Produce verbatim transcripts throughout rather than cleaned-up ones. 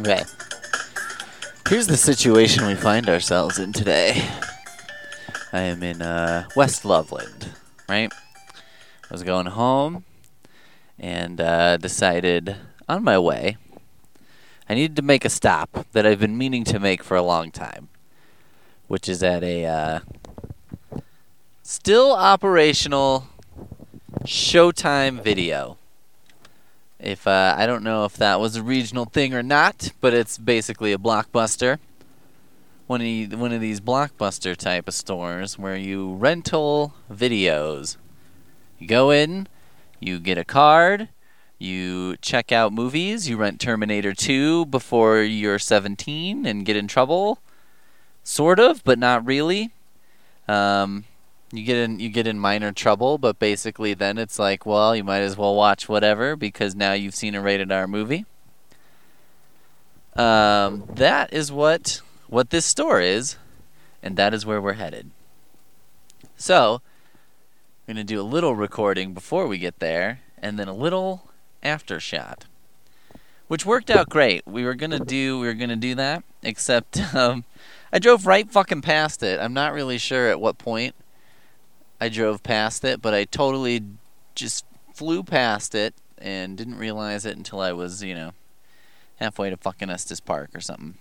Okay. Here's the situation we find ourselves in today. I am in uh, West Loveland, right? I was going home and uh, decided on my way I needed to make a stop that I've been meaning to make for a long time, which is at a uh, still operational Showtime Video. If uh, I don't know if that was a regional thing or not, but it's basically a Blockbuster. One of, the, one of these Blockbuster type of stores where you rental videos. You go in, you get a card, you check out movies, you rent Terminator two before you're seventeen and get in trouble. Sort of, but not really. Um, you get in you get in minor trouble, but basically then it's like, well, you might as well watch whatever because now you've seen a rated R movie. Um, that is what what this store is, and that is where we're headed. So, we're going to do a little recording before we get there, and then a little after shot, which worked out great. We were gonna do we were gonna do that, except um, I drove right fucking past it. I'm not really sure at what point I drove past it, but I totally just flew past it and didn't realize it until I was, you know, halfway to fucking Estes Park or something.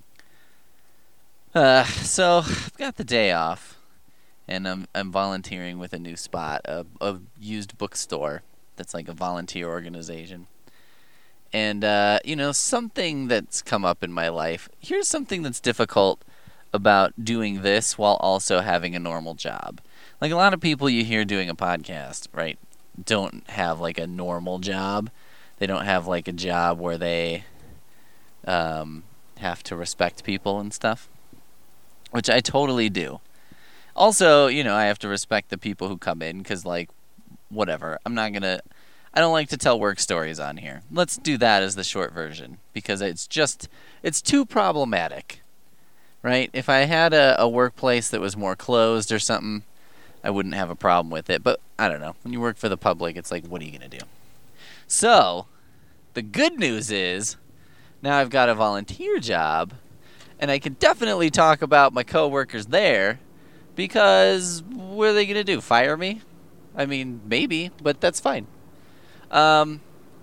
Uh, so I've got the day off, and I'm I'm volunteering with a new spot, a, a used bookstore that's like a volunteer organization. And, uh, you know, something that's come up in my life. Here's something that's difficult about doing this while also having a normal job. Like a lot of people you hear doing a podcast, right, don't have like a normal job. They don't have like a job where they um, have to respect people and stuff, which I totally do. Also, you know, I have to respect the people who come in because, like, whatever. I'm not going to... I don't like to tell work stories on here. Let's do that as the short version because it's just... It's too problematic, right? If I had a, a workplace that was more closed or something, I wouldn't have a problem with it. But, I don't know. When you work for the public, it's like, what are you going to do? So, the good news is, now I've got a volunteer job, and I can definitely talk about my coworkers there. Because what are they going to do? Fire me? I mean, maybe, but that's fine. Um,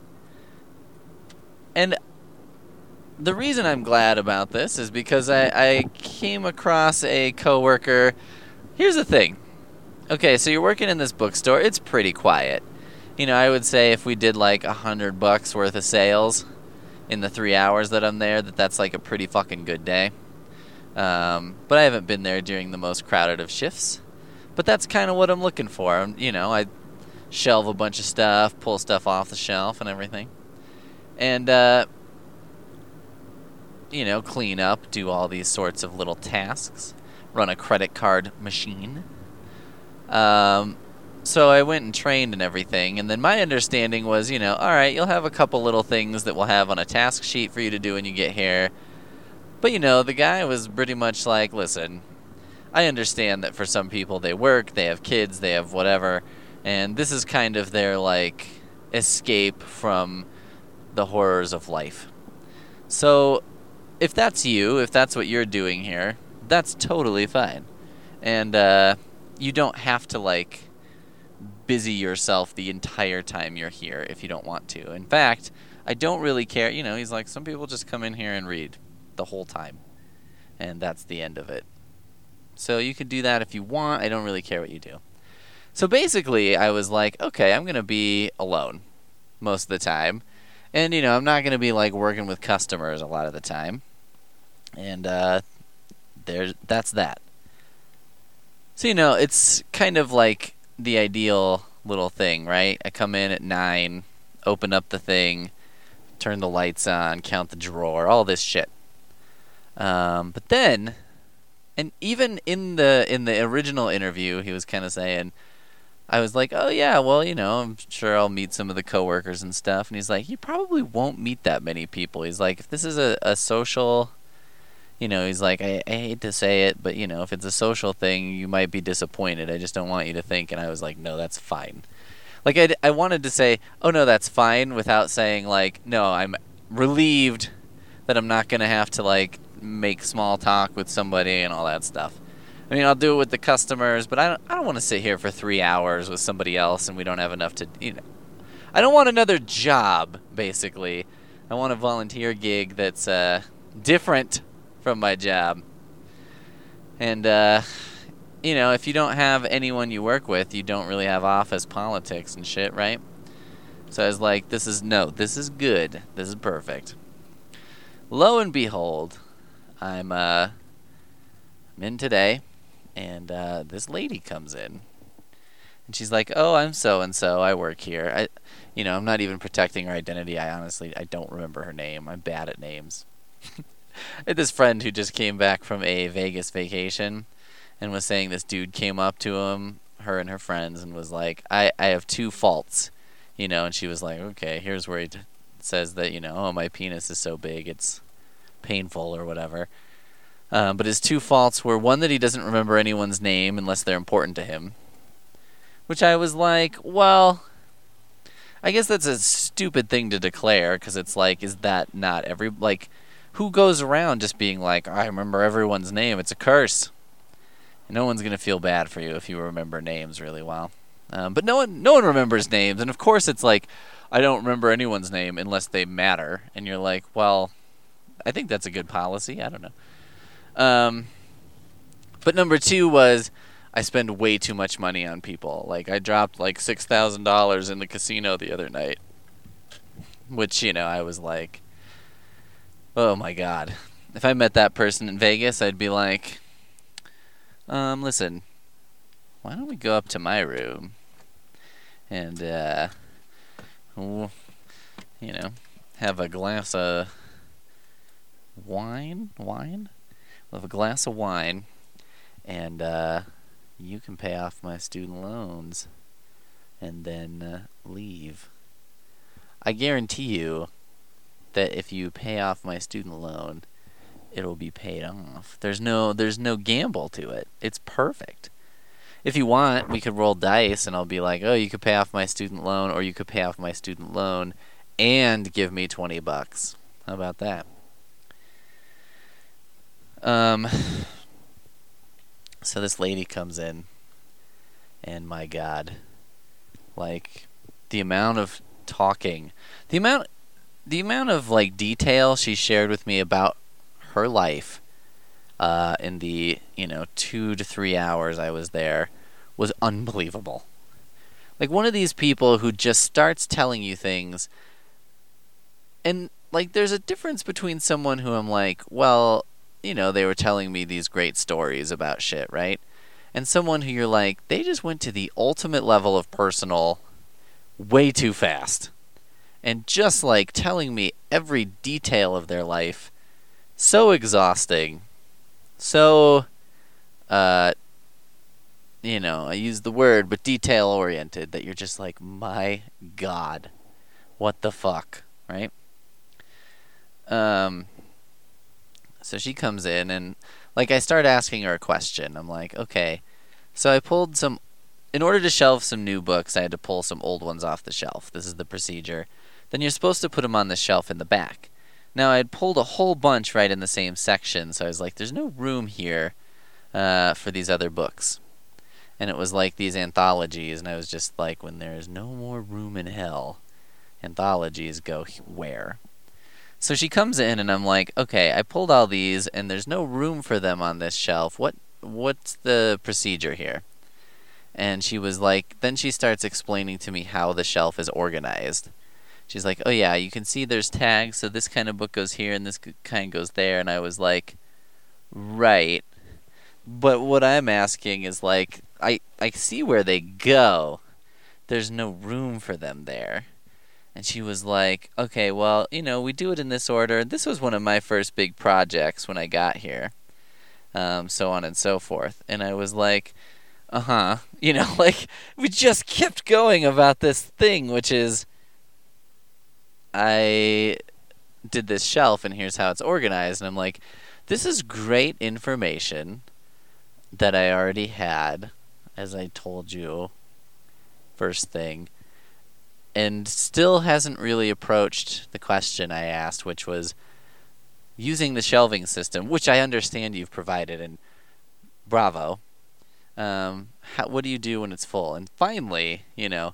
and the reason I'm glad about this is because I, I came across a coworker. Here's the thing. Okay, so you're working in this bookstore. It's pretty quiet. You know, I would say if we did like a hundred bucks worth of sales in the three hours that I'm there, that that's like a pretty fucking good day. Um, but I haven't been there during the most crowded of shifts. But that's kind of what I'm looking for. You know, I shelve a bunch of stuff, pull stuff off the shelf and everything. And, uh, you know, clean up, do all these sorts of little tasks, run a credit card machine. Um, so I went and trained and everything. And then my understanding was, you know, all right, you'll have a couple little things that we'll have on a task sheet for you to do when you get here. But, you know, the guy was pretty much like, listen, I understand that for some people they work, they have kids, they have whatever, and this is kind of their, like, escape from the horrors of life. So, if that's you, if that's what you're doing here, that's totally fine. And uh, you don't have to, like, busy yourself the entire time you're here if you don't want to. In fact, I don't really care. You know, he's like, some people just come in here and read the whole time, and that's the end of it. So you can do that if you want. I don't really care what you do. So basically, I was like, okay, I'm going to be alone most of the time. And, you know, I'm not going to be, like, working with customers a lot of the time. And uh, there's, that's that. So, you know, it's kind of like the ideal little thing, right? I come in at nine, open up the thing, turn the lights on, count the drawer, all this shit. Um, but then, and even in the in the original interview, he was kind of saying, I was like, oh yeah, well, you know, I'm sure I'll meet some of the coworkers and stuff. And he's like, you probably won't meet that many people. He's like, if this is a, a social, you know, he's like, I, I hate to say it, but, you know, if it's a social thing, you might be disappointed. I just don't want you to think. And I was like, no, that's fine. Like, I, I wanted to say, oh, no, that's fine, without saying, like, no, I'm relieved that I'm not going to have to, like, make small talk with somebody and all that stuff. I mean, I'll do it with the customers, but I don't, I don't want to sit here for three hours with somebody else and we don't have enough to, you know. I don't want another job, basically. I want a volunteer gig that's uh, different from my job. And, uh, you know, if you don't have anyone you work with, you don't really have office politics and shit, right? So I was like, this is, no, this is good. This is perfect. Lo and behold, I'm, uh, I'm in today, and uh, this lady comes in. And she's like, oh, I'm so-and-so. I work here. I, you know, I'm not even protecting her identity. I honestly, I don't remember her name. I'm bad at names. I had this friend who just came back from a Vegas vacation and was saying this dude came up to him, her and her friends, and was like, I, I have two faults, you know, and she was like, okay, here's where he t- says that, you know, oh, my penis is so big, it's painful or whatever. Um, but his two faults were, one, that he doesn't remember anyone's name unless they're important to him, which I was like, well, I guess that's a stupid thing to declare, because it's like, is that not every, like, who goes around just being like, I remember everyone's name? It's a curse. And no one's going to feel bad for you if you remember names really well. Um, but no one no one remembers names. And of course it's like, I don't remember anyone's name unless they matter. And you're like, well, I think that's a good policy. I don't know. Um, but number two was, I spend way too much money on people. Like, I dropped like six thousand dollars in the casino the other night. Which, you know, I was like, oh my God. If I met that person in Vegas, I'd be like, um, listen, why don't we go up to my room and, uh, you know, have a glass of wine? Wine? We'll have a glass of wine, and, uh, you can pay off my student loans and then uh, leave. I guarantee you that if you pay off my student loan, it'll be paid off. There's no there's no gamble to it. It's perfect. If you want, we could roll dice and I'll be like, oh, you could pay off my student loan, or you could pay off my student loan and give me twenty bucks. How about that? Um... So this lady comes in, and my God, like, the amount of talking, the amount, the amount of, like, detail she shared with me about her life, uh, in the, you know, two to three hours I was there, was unbelievable. Like, one of these people who just starts telling you things, and, like, there's a difference between someone who I'm like, well, you know, they were telling me these great stories about shit, right? And someone who you're like, they just went to the ultimate level of personal way too fast. And just, like, telling me every detail of their life. So exhausting. So, uh, you know, I use the word, but detail-oriented, that you're just like, my God, what the fuck, right? Um... So she comes in, and, like, I start asking her a question. I'm like, okay. So I pulled some... In order to shelve some new books, I had to pull some old ones off the shelf. This is the procedure. Then you're supposed to put them on the shelf in the back. Now, I had pulled a whole bunch right in the same section, so I was like, there's no room here uh, for these other books. And it was like these anthologies, and I was just like, when there's no more room in hell, anthologies go where? So she comes in, and I'm like, okay, I pulled all these, and there's no room for them on this shelf. What, what's the procedure here? And she was like, then she starts explaining to me how the shelf is organized. She's like, oh yeah, you can see there's tags, so this kind of book goes here, and this kind goes there. And I was like, right. But what I'm asking is, like, I, I see where they go. There's no room for them there. And she was like, okay, well, you know, we do it in this order. This was one of my first big projects when I got here. Um, so on and so forth. And I was like, uh-huh. You know, like, we just kept going about this thing, which is, I did this shelf, and here's how it's organized. And I'm like, this is great information that I already had, as I told you, first thing. And still hasn't really approached the question I asked, which was, using the shelving system, which I understand you've provided, and bravo. Um, how, what do you do when it's full? And finally, you know,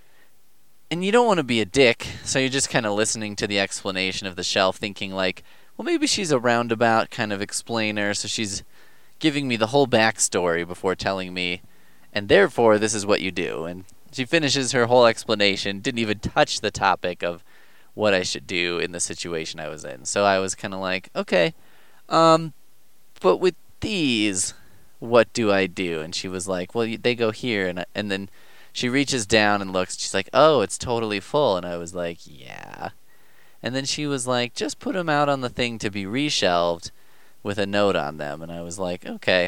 and you don't want to be a dick, so you're just kind of listening to the explanation of the shelf, thinking like, well, maybe she's a roundabout kind of explainer, so she's giving me the whole backstory before telling me, and therefore this is what you do. And she finishes her whole explanation, didn't even touch the topic of what I should do in the situation I was in. So I was kind of like, okay, um, but with these, what do I do? And she was like, well, they go here. And, and then she reaches down and looks. She's like, oh, it's totally full. And I was like, yeah. And then she was like, just put them out on the thing to be reshelved with a note on them. And I was like, okay.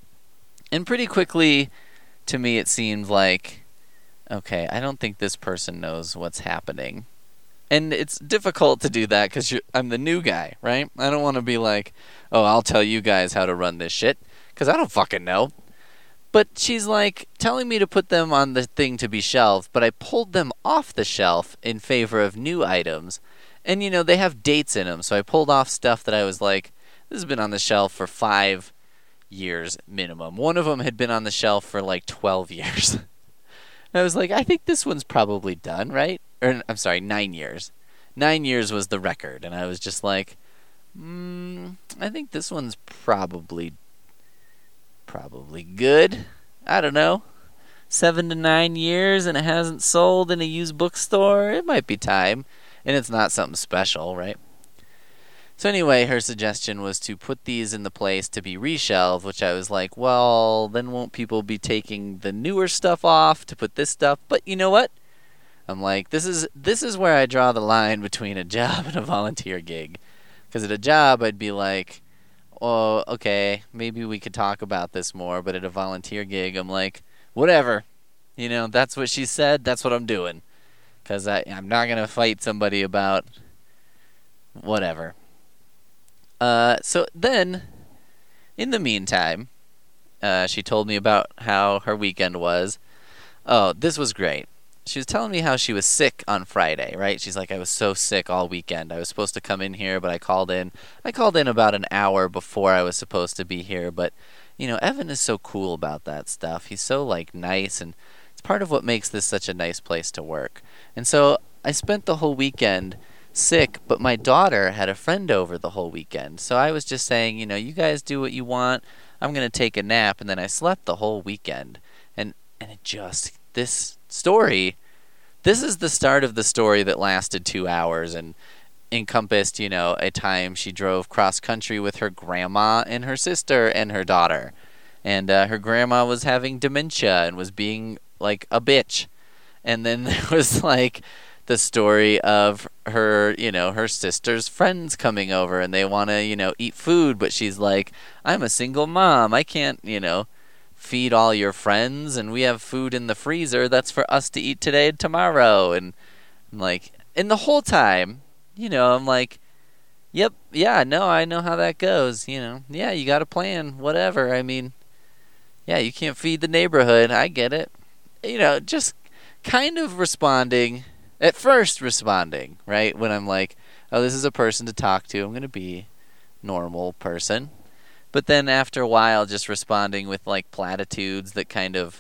And pretty quickly, to me, it seemed like, okay, I don't think this person knows what's happening. And it's difficult to do that because I'm the new guy, right? I don't want to be like, oh, I'll tell you guys how to run this shit, because I don't fucking know. But she's like telling me to put them on the thing to be shelved, but I pulled them off the shelf in favor of new items. And, you know, they have dates in them, so I pulled off stuff that I was like, this has been on the shelf for five years minimum. One of them had been on the shelf for like twelve years. And I was like, I think this one's probably done, right? Or, I'm sorry, nine years. Nine years was the record, and I was just like, hmm, I think this one's probably, probably good. I don't know. Seven to nine years, and it hasn't sold in a used bookstore. It might be time. And it's not something special, right? So anyway, her suggestion was to put these in the place to be reshelved, which I was like, well, then won't people be taking the newer stuff off to put this stuff? But you know what? I'm like, this is this is where I draw the line between a job and a volunteer gig. Because at a job, I'd be like, oh, okay, maybe we could talk about this more. But at a volunteer gig, I'm like, whatever. You know, that's what she said. That's what I'm doing. Because I'm not going to fight somebody about whatever. Uh, so then, in the meantime, uh, she told me about how her weekend was. Oh, this was great. She was telling me how she was sick on Friday, right? She's like, I was so sick all weekend. I was supposed to come in here, but I called in. I called in about an hour before I was supposed to be here. But, you know, Evan is so cool about that stuff. He's so, like, nice, and it's part of what makes this such a nice place to work. And so I spent the whole weekend sick, but my daughter had a friend over the whole weekend. So I was just saying, you know, you guys do what you want. I'm going to take a nap. And then I slept the whole weekend. And, and it just, this story, this is the start of the story that lasted two hours and encompassed, you know, a time she drove cross country with her grandma and her sister and her daughter. And uh, her grandma was having dementia and was being like a bitch. And then there was like the story of her, you know, her sister's friends coming over and they want to, you know, eat food. But she's like, I'm a single mom. I can't, you know, feed all your friends. And we have food in the freezer that's for us to eat today and tomorrow. And I'm like, and the whole time, you know, I'm like, yep, yeah, no, I know how that goes. You know, yeah, you got a plan, whatever. I mean, yeah, you can't feed the neighborhood. I get it. You know, just kind of responding, at first responding, right? When I'm like, oh, this is a person to talk to. I'm going to be normal person. But then after a while, just responding with like platitudes that kind of,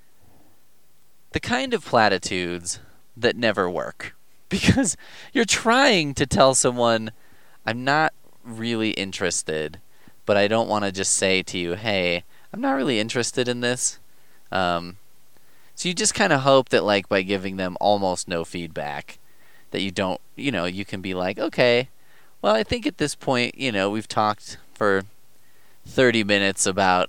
the kind of platitudes that never work. Because you're trying to tell someone, I'm not really interested, but I don't want to just say to you, hey, I'm not really interested in this. Um, so you just kind of hope that, like, by giving them almost no feedback, that you don't, you know, you can be like, okay, well, I think at this point, you know, we've talked for thirty minutes about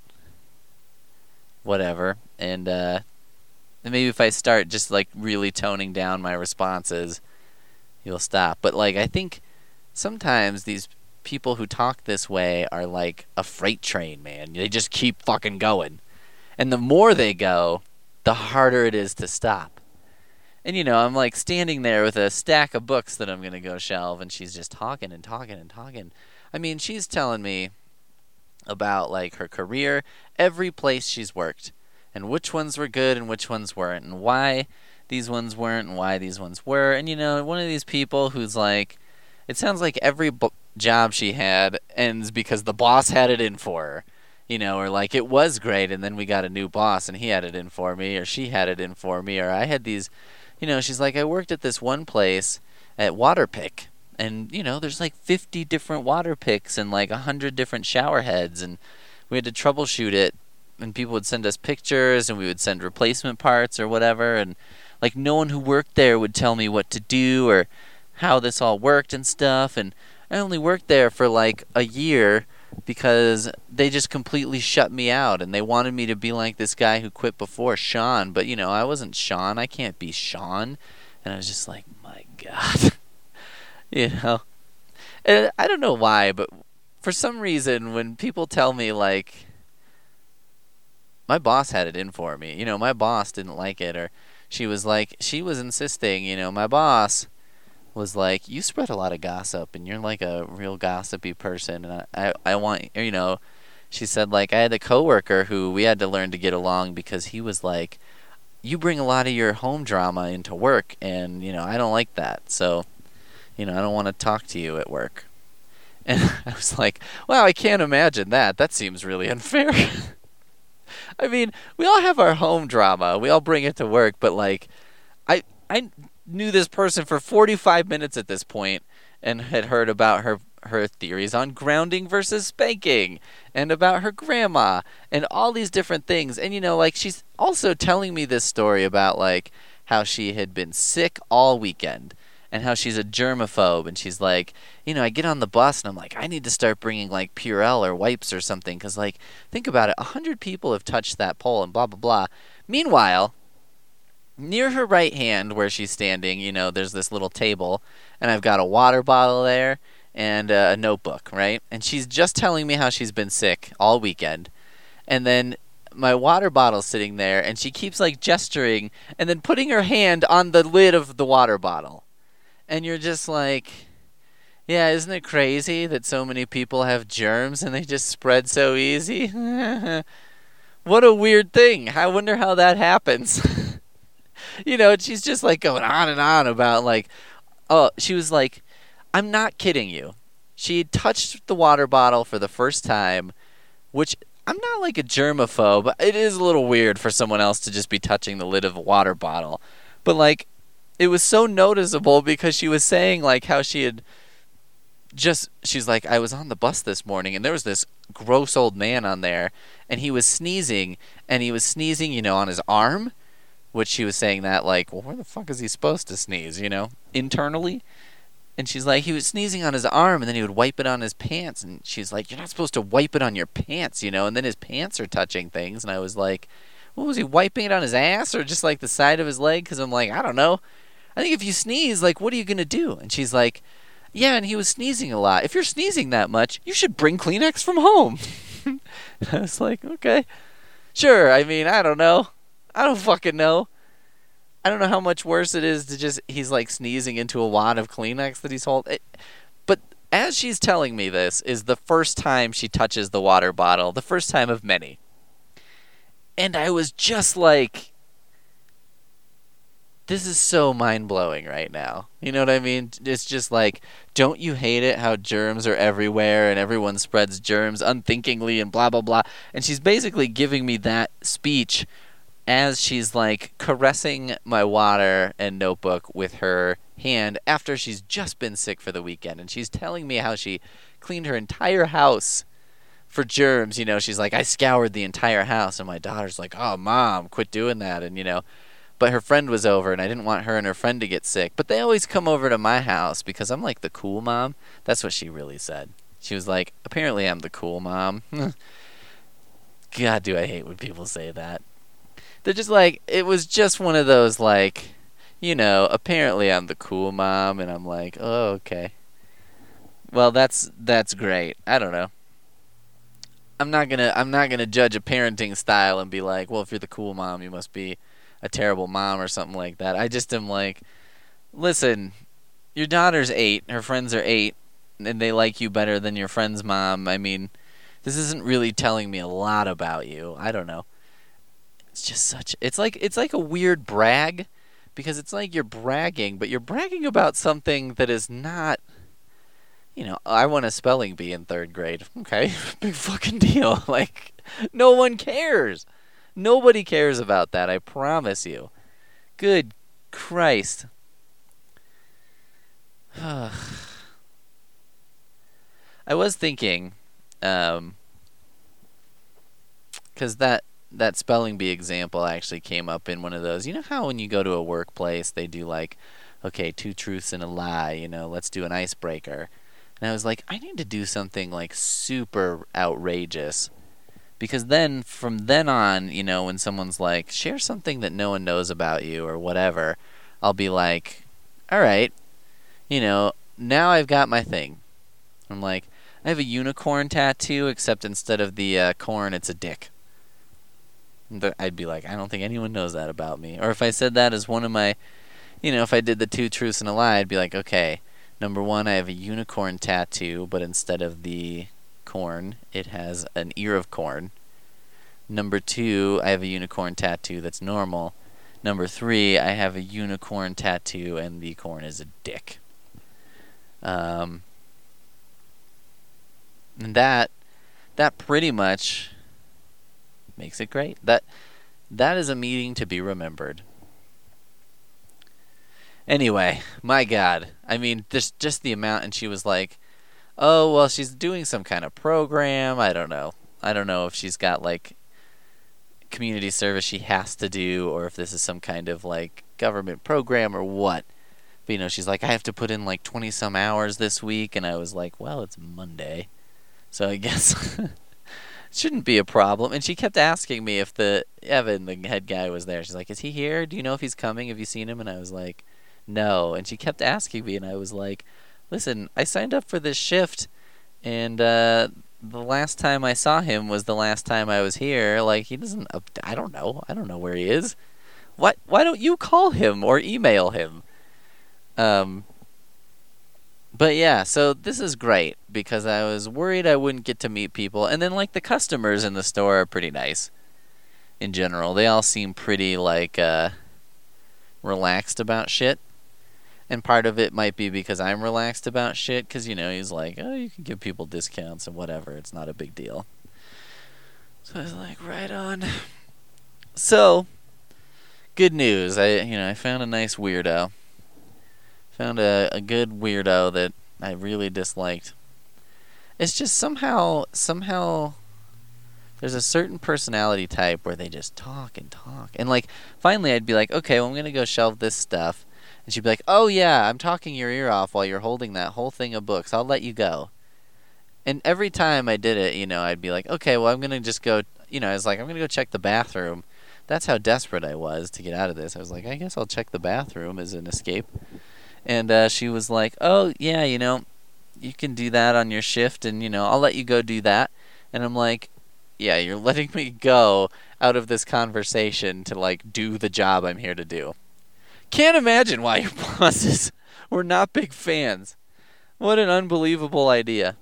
whatever, and uh, maybe if I start just, like, really toning down my responses, you'll stop. But, like, I think sometimes these people who talk this way are like a freight train, man. They just keep fucking going. And the more they go, the harder it is to stop. And, you know, I'm like standing there with a stack of books that I'm going to go shelve, and she's just talking and talking and talking. I mean, she's telling me about, like, her career, every place she's worked, and which ones were good and which ones weren't, and why these ones weren't and why these ones were. And, you know, one of these people who's like, it sounds like every bu- job she had ends because the boss had it in for her. You know, or like it was great and then we got a new boss and he had it in for me, or she had it in for me, or I had these, you know, she's like, I worked at this one place at Waterpick, and you know, there's like fifty different water picks and like one hundred different shower heads, and we had to troubleshoot it, and people would send us pictures and we would send replacement parts or whatever, and like no one who worked there would tell me what to do or how this all worked and stuff. And I only worked there for like a year because they just completely shut me out and they wanted me to be like this guy who quit before, Sean, but you know, I wasn't Sean. I can't be Sean. And I was just like, my God. You know, and I don't know why, but for some reason when people tell me like my boss had it in for me, you know, my boss didn't like it, or she was like, she was insisting, you know, my boss was like, you spread a lot of gossip and you're like a real gossipy person, and I, I, I want, you know, she said like I had a coworker who we had to learn to get along because he was like, you bring a lot of your home drama into work and, you know, I don't like that. So, you know, I don't want to talk to you at work. And I was like, wow, I can't imagine that. That seems really unfair. I mean, we all have our home drama. We all bring it to work, but like I I knew this person for forty-five minutes at this point and had heard about her her theories on grounding versus spanking and about her grandma and all these different things. And you know, like she's also telling me this story about like how she had been sick all weekend and how she's a germaphobe, and she's like, you know, I get on the bus and I'm like, I need to start bringing like Purell or wipes or something, because like, think about it, a hundred people have touched that pole and blah blah blah. Meanwhile, near her right hand where she's standing, you know, there's this little table, and I've got a water bottle there and uh, a notebook, right? And she's just telling me how she's been sick all weekend, and then my water bottle's sitting there, and she keeps like gesturing and then putting her hand on the lid of the water bottle. And you're just like, yeah, isn't it crazy that so many people have germs and they just spread so easy? What a weird thing. I wonder how that happens. You know, she's just like going on and on about like, oh, she was like, I'm not kidding you. She touched the water bottle for the first time, which I'm not like a germaphobe. It is a little weird for someone else to just be touching the lid of a water bottle. But like, it was so noticeable because she was saying like how she had just, she's like, I was on the bus this morning and there was this gross old man on there and he was sneezing and he was sneezing, you know, on his arm, which she was saying that like, well, where the fuck is he supposed to sneeze, you know, internally? And she's like, he was sneezing on his arm and then he would wipe it on his pants. And she's like, you're not supposed to wipe it on your pants, you know, and then his pants are touching things. And I was like, what was he, wiping it on his ass or just like the side of his leg? Because I'm like, I don't know. I think if you sneeze, like, what are you going to do? And she's like, yeah, and he was sneezing a lot. If you're sneezing that much, you should bring Kleenex from home. I was like, okay. Sure, I mean, I don't know. I don't fucking know. I don't know how much worse it is to just, he's like sneezing into a wad of Kleenex that he's holding. But as she's telling me this is the first time she touches the water bottle, the first time of many. And I was just like, this is so mind-blowing right now. You know what I mean? It's just like, don't you hate it how germs are everywhere and everyone spreads germs unthinkingly and blah, blah, blah. And she's basically giving me that speech as she's like caressing my water and notebook with her hand after she's just been sick for the weekend. And she's telling me how she cleaned her entire house for germs. You know, she's like, I scoured the entire house. And my daughter's like, oh, Mom, quit doing that. And, you know, but her friend was over, and I didn't want her and her friend to get sick. But they always come over to my house because I'm like the cool mom. That's what she really said. She was like, apparently I'm the cool mom. God, do I hate when people say that. They're just like, it was just one of those like, you know, apparently I'm the cool mom. And I'm like, oh, okay. Well, that's that's great. I don't know. I'm not gonna I'm not gonna judge a parenting style and be like, well, if you're the cool mom, you must be a terrible mom or something like that. I just am like, listen, your daughter's eight, her friends are eight, and they like you better than your friend's mom. I mean, this isn't really telling me a lot about you. I don't know. It's just such, it's like, it's like a weird brag, because it's like you're bragging, but you're bragging about something that is not, You know, I won a spelling bee in third grade. Okay, big fucking deal. Like, no one cares. Nobody cares about that, I promise you. Good Christ. I was thinking, um, because that that spelling bee example actually came up in one of those. You know how when you go to a workplace, they do like, okay, two truths and a lie. You know, let's do an icebreaker. And I was like, I need to do something like super outrageous. Because then, from then on, you know, when someone's like, share something that no one knows about you or whatever, I'll be like, all right, you know, now I've got my thing. I'm like, I have a unicorn tattoo, except instead of the uh, corn, it's a dick. I'd be like, I don't think anyone knows that about me. Or if I said that as one of my, you know, if I did the two truths and a lie, I'd be like, okay, number one, I have a unicorn tattoo, but instead of the corn, it has an ear of corn. Number two, I have a unicorn tattoo that's normal. Number three, I have a unicorn tattoo and the corn is a dick. Um, and that, that pretty much makes it great. That, that is a meeting to be remembered. Anyway, my God. I mean, just just the amount, and she was like, oh, well, she's doing some kind of program. I don't know. I don't know if she's got, like, community service she has to do, or if this is some kind of, like, government program or what. But, you know, she's like, I have to put in, like, twenty-some hours this week, and I was like, well, it's Monday. So I guess it shouldn't be a problem. And she kept asking me if the, Evan, the head guy, was there. She's like, is he here? Do you know if he's coming? Have you seen him? And I was like, no. And she kept asking me, and I was like, listen, I signed up for this shift, and uh, the last time I saw him was the last time I was here. Like, he doesn't, I don't know. I don't know where he is. What? Why don't you call him or email him? Um, but yeah, so this is great, because I was worried I wouldn't get to meet people. And then, like, the customers in the store are pretty nice in general. They all seem pretty, like, uh, relaxed about shit. And part of it might be because I'm relaxed about shit, because, you know, he's like, oh, you can give people discounts and whatever. It's not a big deal. So I was like, right on. So, good news. I, you know, I found a nice weirdo. Found a, a good weirdo that I really disliked. It's just somehow, somehow, there's a certain personality type where they just talk and talk. And, like, finally I'd be like, okay, well, I'm going to go shelve this stuff. And she'd be like, oh, yeah, I'm talking your ear off while you're holding that whole thing of books. I'll let you go. And every time I did it, you know, I'd be like, okay, well, I'm going to just go, you know, I was like, I'm going to go check the bathroom. That's how desperate I was to get out of this. I was like, I guess I'll check the bathroom as an escape. And uh, she was like, oh, yeah, you know, you can do that on your shift, and, you know, I'll let you go do that. And I'm like, yeah, you're letting me go out of this conversation to, like, do the job I'm here to do. Can't imagine why your bosses were not big fans. What an unbelievable idea.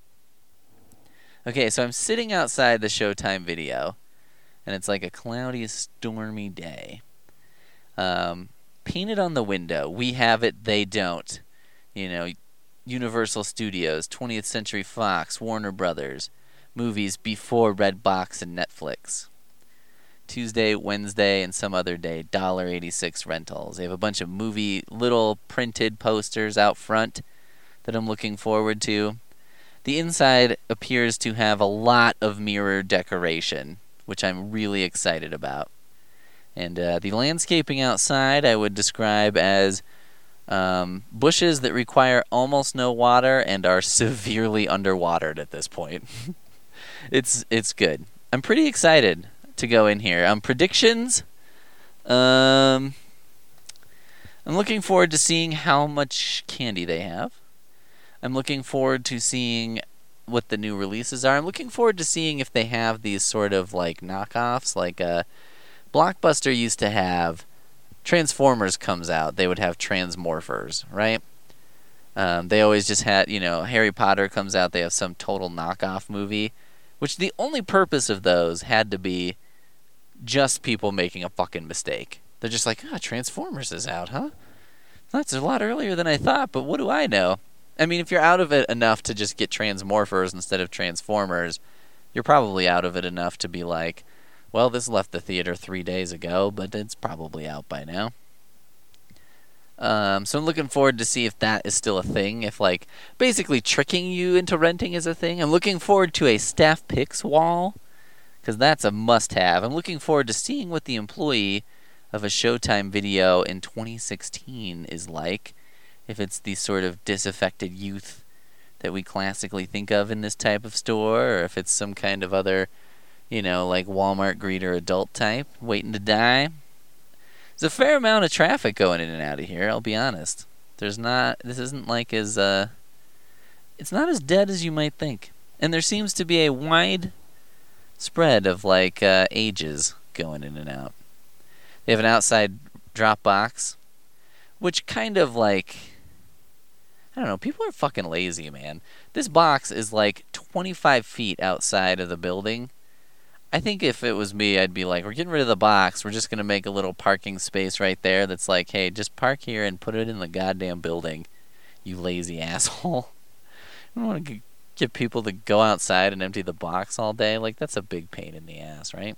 Okay, so I'm sitting outside the Showtime video, and it's like a cloudy, stormy day. Um, painted on the window, we have it, they don't. You know, Universal Studios, twentieth Century Fox, Warner Brothers, movies before Redbox and Netflix. Tuesday, Wednesday, and some other day, one dollar and eighty-six cents rentals. They have a bunch of movie little printed posters out front that I'm looking forward to. The inside appears to have a lot of mirror decoration, which I'm really excited about. And uh, the landscaping outside I would describe as um, bushes that require almost no water and are severely underwatered at this point. it's it's good. I'm pretty excited to go in here. Um, predictions. Um, I'm looking forward to seeing how much candy they have. I'm looking forward to seeing what the new releases are. I'm looking forward to seeing if they have these sort of like knockoffs. Like uh, Blockbuster used to have Transformers comes out. They would have Transmorphers, right? Um, they always just had, you know, Harry Potter comes out. They have some total knockoff movie, which the only purpose of those had to be just people making a fucking mistake. They're just like, ah, oh, Transformers is out, huh? That's a lot earlier than I thought, but what do I know? I mean, if you're out of it enough to just get Transmorphers instead of Transformers, you're probably out of it enough to be like, well, this left the theater three days ago, but it's probably out by now. Um, so I'm looking forward to see if that is still a thing, if, like, basically tricking you into renting is a thing. I'm looking forward to a staff picks wall, because that's a must-have. I'm looking forward to seeing what the employee of a Showtime video in twenty sixteen is like, if it's the sort of disaffected youth that we classically think of in this type of store, or if it's some kind of other, you know, like Walmart greeter adult type waiting to die. There's a fair amount of traffic going in and out of here, I'll be honest. There's not, this isn't like as, uh, it's not as dead as you might think. And there seems to be a wide spread of, like, uh, ages going in and out. They have an outside drop box, which kind of, like, I don't know, people are fucking lazy, man. This box is, like, twenty-five feet outside of the building. I think if it was me, I'd be like, we're getting rid of the box. We're just going to make a little parking space right there that's like, hey, just park here and put it in the goddamn building, you lazy asshole. I don't want to get people to go outside and empty the box all day. Like, that's a big pain in the ass, right?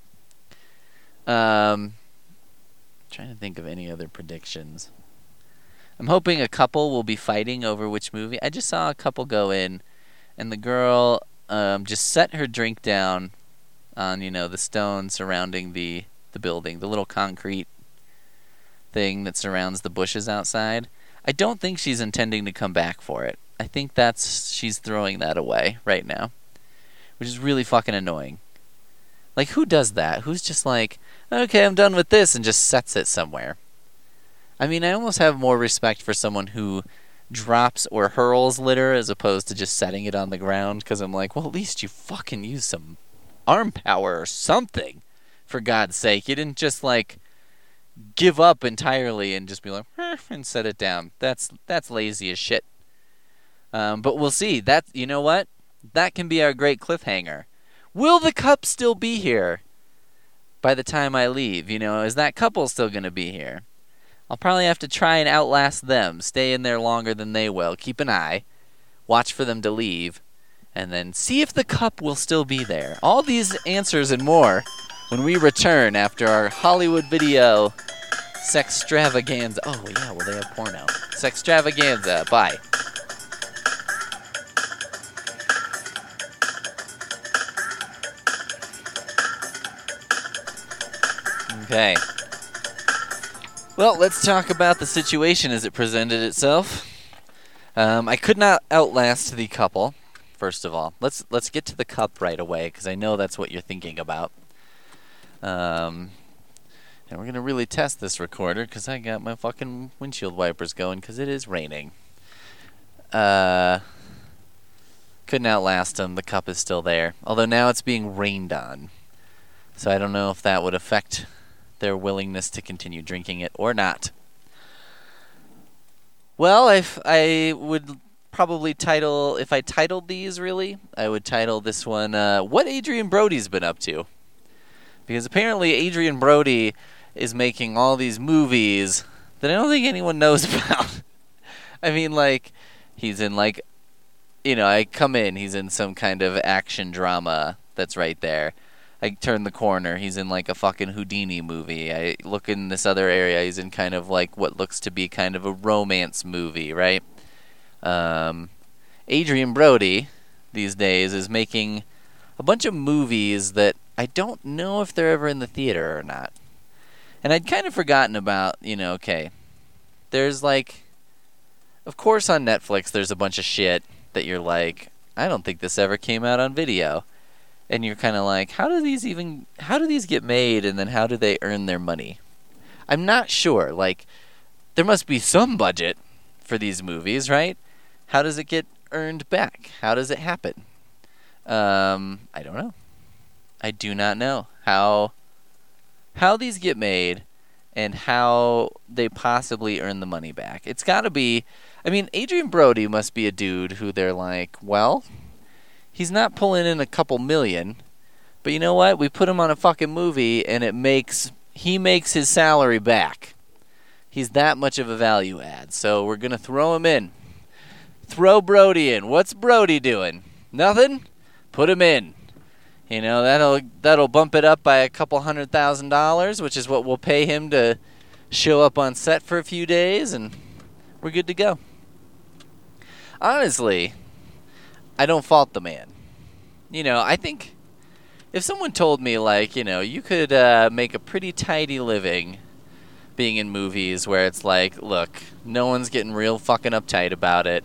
Um, trying to think of any other predictions. I'm hoping a couple will be fighting over which movie. I just saw a couple go in, and the girl um, just set her drink down on, you know, the stone surrounding the, the building, the little concrete thing that surrounds the bushes outside. I don't think she's intending to come back for it. I think that's, she's throwing that away right now, which is really fucking annoying. Like, who does that? Who's just like, okay, I'm done with this, and just sets it somewhere? I mean, I almost have more respect for someone who drops or hurls litter as opposed to just setting it on the ground, because I'm like, well, at least you fucking use some arm power or something, for God's sake. You didn't just, like, give up entirely and just be like, eh, and set it down. That's that's lazy as shit. Um, but we'll see. That, you know what? That can be our great cliffhanger. Will the cup still be here by the time I leave? You know, is that couple still going to be here? I'll probably have to try and outlast them, stay in there longer than they will, keep an eye, watch for them to leave, and then see if the cup will still be there. All these answers and more when we return after our Hollywood Video Sextravaganza. Oh, yeah, well, they have porno. Sextravaganza. Bye. Okay. Well, let's talk about the situation as it presented itself. Um, I could not outlast the couple. First of all, let's let's get to the cup right away, because I know that's what you're thinking about. Um, and we're gonna really test this recorder, because I got my fucking windshield wipers going, because it is raining. Uh, couldn't outlast them. The cup is still there, although now it's being rained on. So I don't know if that would affect their willingness to continue drinking it or not. Well, if I would probably title, if I titled these, really, I would title this one, uh, What Adrian Brody's Been Up To. Because apparently Adrian Brody is making all these movies that I don't think anyone knows about. I mean, like, he's in, like, you know, I come in, he's in some kind of action drama that's right there. I turn the corner, he's in, like, a fucking Houdini movie. I look in this other area, he's in kind of, like, what looks to be kind of a romance movie, right? Um, Adrian Brody, these days, is making a bunch of movies that I don't know if they're ever in the theater or not. And I'd kind of forgotten about, you know, okay, there's, like, of course on Netflix there's a bunch of shit that you're like, I don't think this ever came out on video. And you're kind of like, how do these even, how do these get made, and then how do they earn their money? I'm not sure. Like, there must be some budget for these movies, right? How does it get earned back? How does it happen? Um, I don't know. I do not know how how these get made and how they possibly earn the money back. It's got to be, I mean, Adrian Brody must be a dude who they're like, well, he's not pulling in a couple million, but you know what? We put him on a fucking movie and it makes, he makes his salary back. He's that much of a value add, so we're going to throw him in. Throw Brody in. What's Brody doing? Nothing? Put him in. You know, that'll that'll bump it up by a couple hundred thousand dollars, which is what we'll pay him to show up on set for a few days, and we're good to go. Honestly, I don't fault the man. You know, I think if someone told me, like, you know, you could uh, make a pretty tidy living being in movies where it's like, look, no one's getting real fucking uptight about it.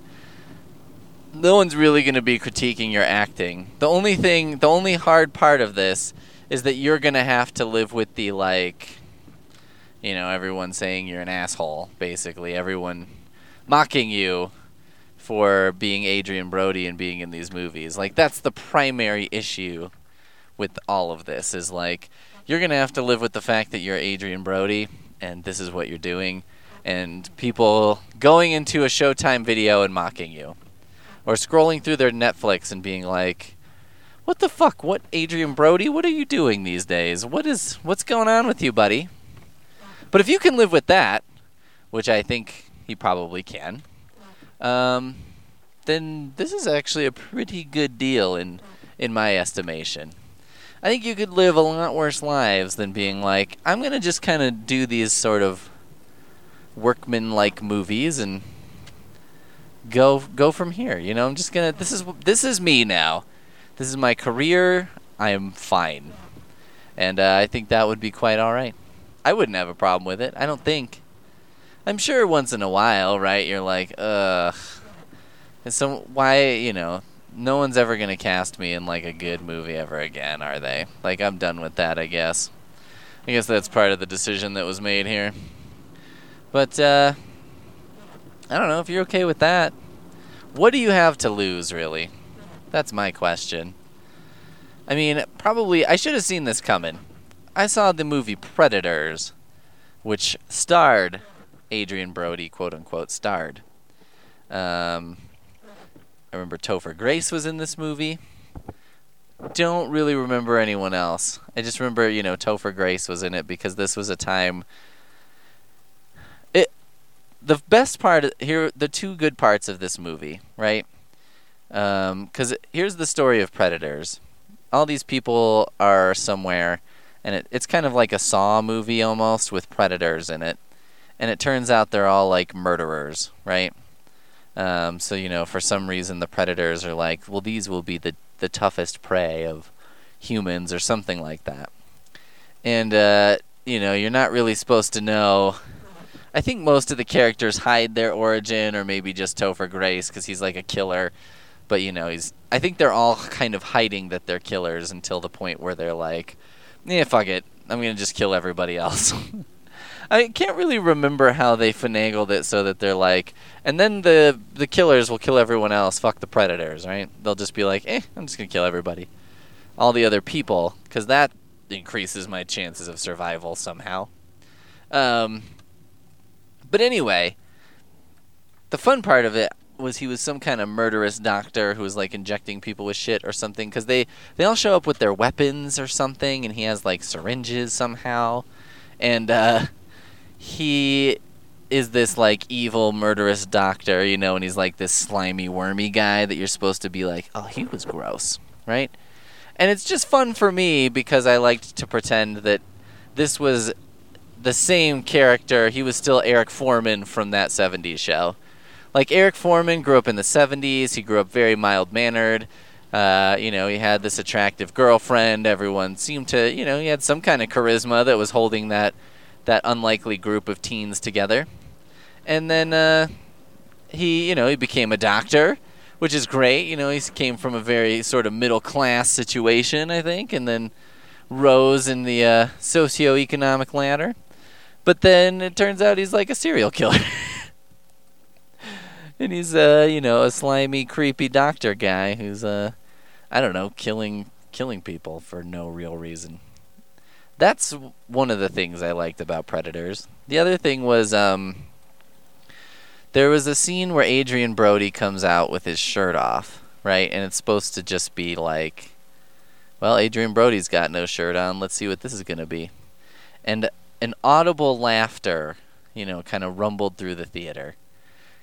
No one's really going to be critiquing your acting. The only thing, the only hard part of this is that you're going to have to live with the, like, you know, everyone saying you're an asshole, basically. Everyone mocking you for being Adrian Brody and being in these movies. Like, that's the primary issue with all of this, is, like, you're going to have to live with the fact that you're Adrian Brody and this is what you're doing, and people going into a Showtime video and mocking you. Or scrolling through their Netflix and being like, what the fuck? What, Adrian Brody? What are you doing these days? What is, what's going on with you, buddy? But if you can live with that, which I think he probably can, um, then this is actually a pretty good deal in, in my estimation. I think you could live a lot worse lives than being like, I'm going to just kind of do these sort of workman-like movies and go go from here. You know, I'm just gonna. This is this is me now. This is my career. I am fine, and uh, I think that would be quite all right. I wouldn't have a problem with it. I don't think. I'm sure once in a while, right? You're like, ugh. And so why, you know, no one's ever gonna cast me in like a good movie ever again, are they? Like, I'm done with that, I guess. I guess that's part of the decision that was made here. But uh, I don't know if you're okay with that. What do you have to lose, really? That's my question. I mean, probably, I should have seen this coming. I saw the movie Predators, which starred Adrian Brody, quote-unquote, starred. Um, I remember Topher Grace was in this movie. Don't really remember anyone else. I just remember, you know, Topher Grace was in it because this was a time... It, the best part, here, the two good parts of this movie, right? Because um, here's the story of Predators. All these people are somewhere, and it, it's kind of like a Saw movie almost with predators in it. And it turns out they're all like murderers, right? Um, so, you know, for some reason the predators are like, well, these will be the, the toughest prey of humans or something like that. And, uh, you know, you're not really supposed to know. I think most of the characters hide their origin, or maybe just Topher Grace because he's like a killer. But, you know, he's. I think they're all kind of hiding that they're killers until the point where they're like, yeah, fuck it. I'm going to just kill everybody else. I can't really remember how they finagled it so that they're like, and then the the killers will kill everyone else. Fuck the predators, right? They'll just be like, eh, I'm just going to kill everybody. All the other people, because that increases my chances of survival somehow. Um, but anyway, the fun part of it was he was some kind of murderous doctor who was like injecting people with shit or something, because they, they all show up with their weapons or something, and he has like syringes somehow. And uh, he is this like evil murderous doctor, you know, and he's like this slimy wormy guy that you're supposed to be like, oh, he was gross, right? And it's just fun for me because I liked to pretend that this was the same character. He was still Eric Foreman from that seventies show. Like, Eric Foreman grew up in the seventies. He grew up very mild-mannered. Uh, you know, he had this attractive girlfriend. Everyone seemed to, you know, he had some kind of charisma that was holding that that unlikely group of teens together. And then uh, he, you know, he became a doctor, which is great. You know, he came from a very sort of middle-class situation, I think, and then rose in the uh, socioeconomic ladder. But then it turns out he's like a serial killer. And he's, uh, you know, a slimy, creepy doctor guy who's, uh, I don't know, killing killing people for no real reason. That's one of the things I liked about Predators. The other thing was, um, there was a scene where Adrian Brody comes out with his shirt off, right? And it's supposed to just be like, well, Adrian Brody's got no shirt on. Let's see what this is going to be. And an audible laughter, you know, kind of rumbled through the theater.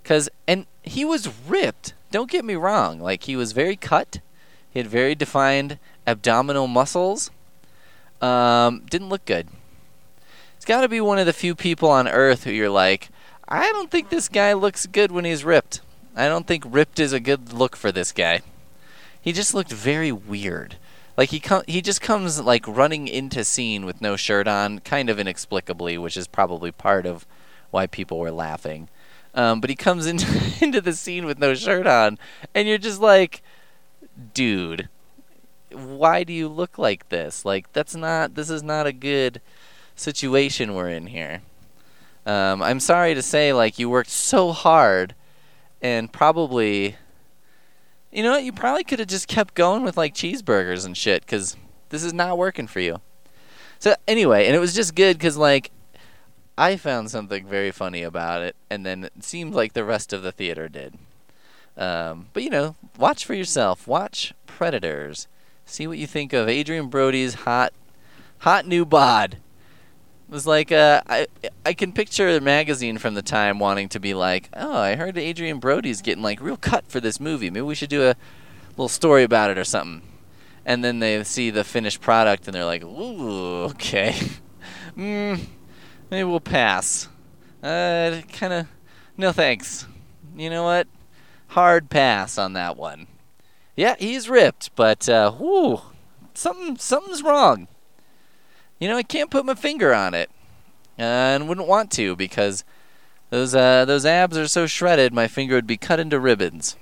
Cause and he was ripped. Don't get me wrong. Like, he was very cut. He had very defined abdominal muscles. Um, didn't look good. He's got to be one of the few people on Earth who you're like, I don't think this guy looks good when he's ripped. I don't think ripped is a good look for this guy. He just looked very weird. Like, he com- he just comes, like, running into scene with no shirt on, kind of inexplicably, which is probably part of why people were laughing. Um, but he comes into, into the scene with no shirt on, and you're just like, dude, why do you look like this? Like, that's not, this is not a good situation we're in here. Um, I'm sorry to say, like, you worked so hard, and probably, you know what, you probably could have just kept going with, like, cheeseburgers and shit, because this is not working for you. So, anyway, and it was just good, because, like, I found something very funny about it, and then it seemed like the rest of the theater did. Um, but, you know, watch for yourself. Watch Predators. See what you think of Adrian Brody's hot, hot new bod. It was like, uh, I I can picture a magazine from the time wanting to be like, oh, I heard Adrian Brody's getting, like, real cut for this movie. Maybe we should do a little story about it or something. And then they see the finished product, and they're like, ooh, okay. Hmm. Maybe we'll pass. Uh, kind of, no thanks. You know what? Hard pass on that one. Yeah, he's ripped, but, uh, whoo, something, something's wrong. You know, I can't put my finger on it. Uh, and wouldn't want to, because those, uh, those abs are so shredded, my finger would be cut into ribbons.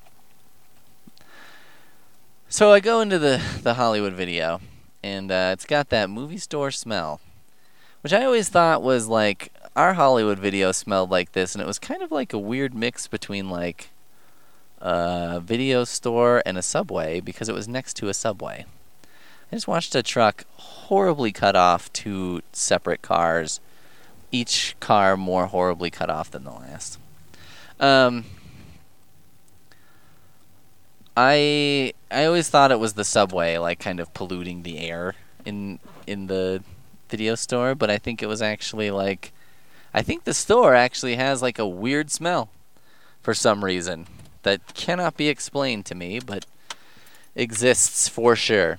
So I go into the, the Hollywood video, and, uh, it's got that movie store smell. Which I always thought was, like, our Hollywood video smelled like this, and it was kind of like a weird mix between, like, a video store and a Subway, because it was next to a Subway. I just watched a truck horribly cut off two separate cars, each car more horribly cut off than the last. Um, I I always thought it was the Subway, like, kind of polluting the air in in the video store, but I think it was actually, like, I think the store actually has, like, a weird smell for some reason that cannot be explained to me, but exists for sure.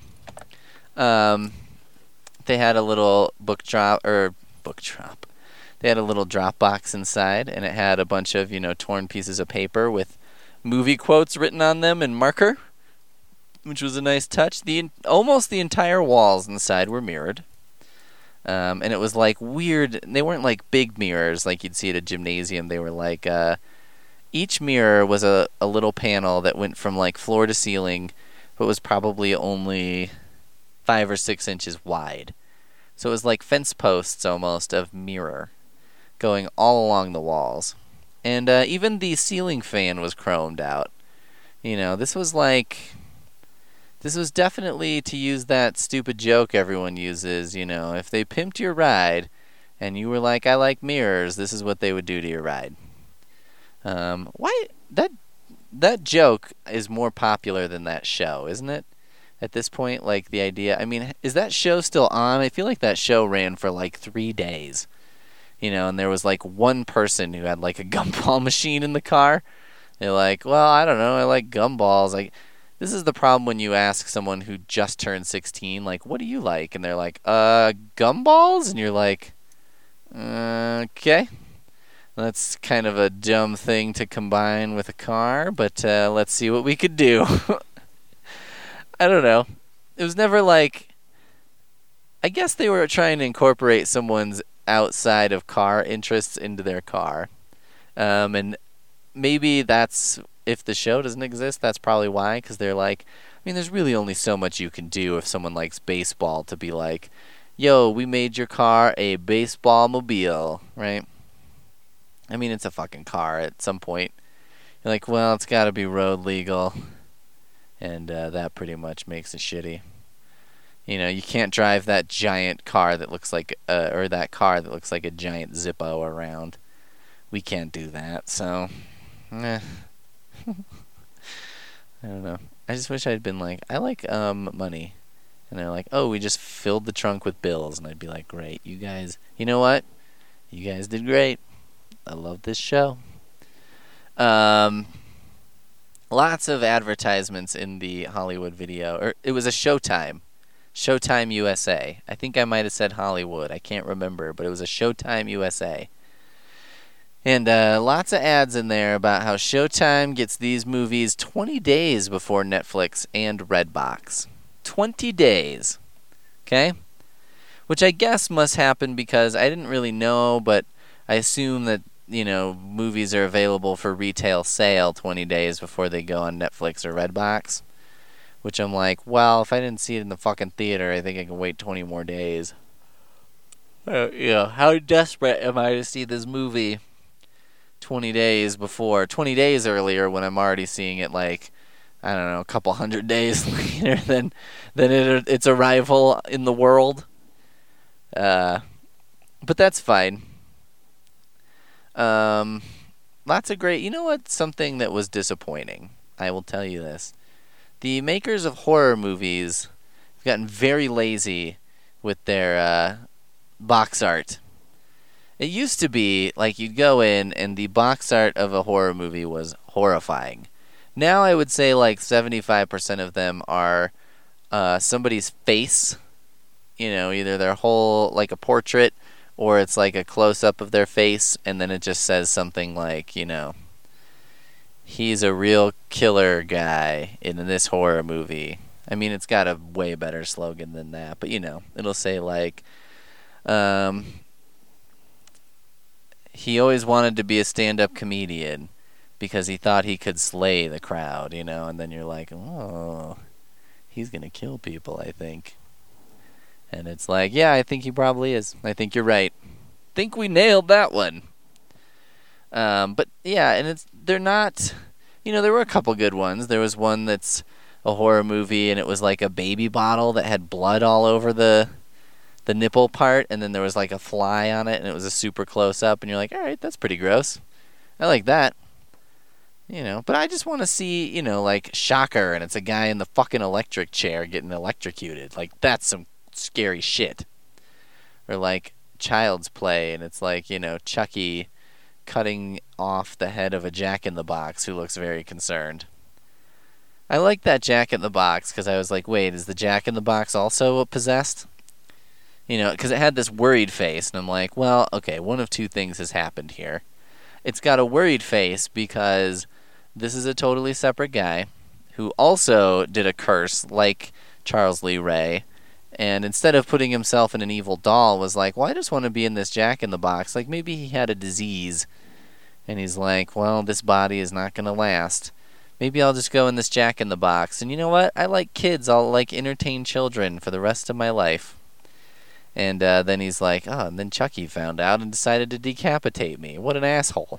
Um, they had a little book drop, or book drop. They had a little drop box inside, and it had a bunch of, you know, torn pieces of paper with movie quotes written on them in marker, which was a nice touch. The almost the entire walls inside were mirrored. Um, and it was like weird. They weren't like big mirrors like you'd see at a gymnasium. They were like, uh, each mirror was a, a little panel that went from like floor to ceiling, but was probably only five or six inches wide. So it was like fence posts almost of mirror going all along the walls. And uh, even the ceiling fan was chromed out. You know, this was like... This was definitely to use that stupid joke everyone uses, you know, if they pimped your ride and you were like, I like mirrors, this is what they would do to your ride. Um, why, that, that joke is more popular than that show, isn't it? At this point, like, the idea, I mean, is that show still on? I feel like that show ran for like three days, you know, and there was like one person who had like a gumball machine in the car. They're like, well, I don't know, I like gumballs, like... This is the problem when you ask someone who just turned sixteen, like, what do you like? And they're like, uh, gumballs? And you're like, uh, okay. That's kind of a dumb thing to combine with a car, but uh, let's see what we could do. I don't know. It was never like... I guess they were trying to incorporate someone's outside of car interests into their car. Um, and maybe that's... If the show doesn't exist, that's probably why, because they're like, I mean, there's really only so much you can do if someone likes baseball to be like, yo, we made your car a baseball mobile, right? I mean, it's a fucking car at some point. You're like, well, it's got to be road legal, and uh, that pretty much makes it shitty. You know, you can't drive that giant car that looks like, uh, or that car that looks like a giant Zippo around. We can't do that, so, eh. I don't know. I just wish I'd been like, I like um money. And they're like, oh, we just filled the trunk with bills. And I'd be like, great. You guys, you know what? You guys did great. I love this show. Um, lots of advertisements in the Hollywood video. Or it was a Showtime. Showtime U S A. I think I might have said Hollywood. I can't remember, but it was a Showtime U S A. And uh, lots of ads in there about how Showtime gets these movies twenty days before Netflix and Redbox. twenty days. Okay? Which I guess must happen because I didn't really know, but I assume that, you know, movies are available for retail sale twenty days before they go on Netflix or Redbox. Which I'm like, well, if I didn't see it in the fucking theater, I think I can wait twenty more days. Uh, you know, how desperate am I to see this movie twenty days before, twenty days earlier when I'm already seeing it like, I don't know, a couple hundred days later than, than it, its arrival in the world. Uh, but that's fine. Um, lots of great, you know what, something that was disappointing, I will tell you this. The makers of horror movies have gotten very lazy with their uh, box art. It used to be like you'd go in and the box art of a horror movie was horrifying. Now I would say like seventy-five percent of them are uh, somebody's face, you know, either their whole, like a portrait, or it's like a close-up of their face, and then it just says something like, you know, he's a real killer guy in this horror movie. I mean, it's got a way better slogan than that, but you know, it'll say like, um... he always wanted to be a stand-up comedian because he thought he could slay the crowd, you know, and then you're like, oh, he's going to kill people, I think. And it's like, yeah, I think he probably is. I think you're right. Think we nailed that one. Um, but, yeah, and it's they're not, you know, there were a couple good ones. There was one that's a horror movie, and it was like a baby bottle that had blood all over the... the nipple part, and then there was like a fly on it, and it was a super close-up, and you're like, all right, that's pretty gross. I like that. You know, but I just want to see, you know, like Shocker, and it's a guy in the fucking electric chair getting electrocuted. Like, that's some scary shit. Or like Child's Play, and it's like, you know, Chucky cutting off the head of a Jack-in-the-Box who looks very concerned. I like that Jack-in-the-Box, because I was like, wait, is the Jack-in-the-Box also possessed? You know, because it had this worried face, and I'm like, well, okay, one of two things has happened here. It's got a worried face because this is a totally separate guy who also did a curse like Charles Lee Ray, and instead of putting himself in an evil doll, was like, well, I just want to be in this Jack-in-the-Box. Like, maybe he had a disease, and he's like, well, this body is not going to last. Maybe I'll just go in this Jack-in-the-Box. And you know what? I like kids. I'll, like, entertain children for the rest of my life. And uh, then he's like, oh, and then Chucky found out and decided to decapitate me. What an asshole.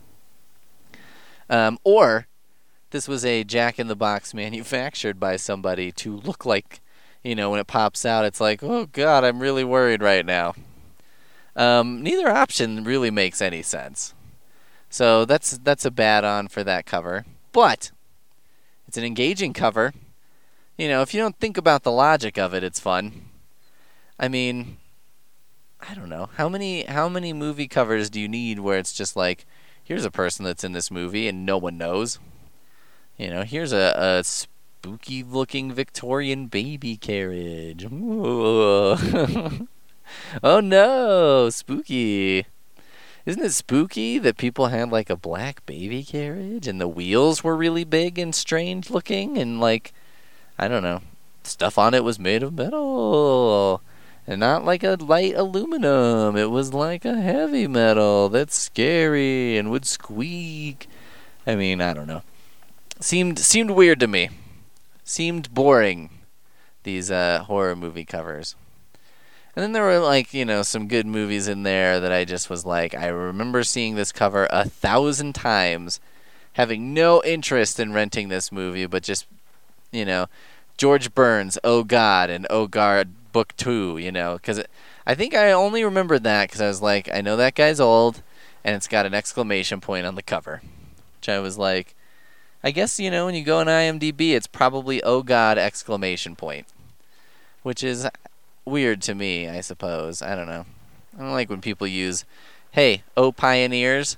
Um, or this was a Jack-in-the-Box manufactured by somebody to look like, you know, when it pops out, it's like, oh, God, I'm really worried right now. Um, neither option really makes any sense. So that's that's a bad on for that cover. But it's an engaging cover. You know, if you don't think about the logic of it, it's fun. I mean, I don't know. How many how many movie covers do you need where it's just like, here's a person that's in this movie and no one knows? You know, here's a, a spooky-looking Victorian baby carriage. Oh no, spooky. Isn't it spooky that people had like a black baby carriage and the wheels were really big and strange looking and like, I don't know, stuff on it was made of metal. And not like a light aluminum. It was like a heavy metal that's scary and would squeak. I mean, I don't know. Seemed seemed weird to me. Seemed boring, these uh, horror movie covers. And then there were, like, you know, some good movies in there that I just was like, I remember seeing this cover a thousand times, having no interest in renting this movie, but just, you know, George Burns, Oh God, and Oh God, Book two, you know, because I think I only remembered that because I was like, I know that guy's old, and it's got an exclamation point on the cover, which I was like, I guess, you know, when you go on IMDb, it's probably Oh God, exclamation point, which is weird to me, I suppose. I don't know. I don't like when people use, hey, oh Pioneers,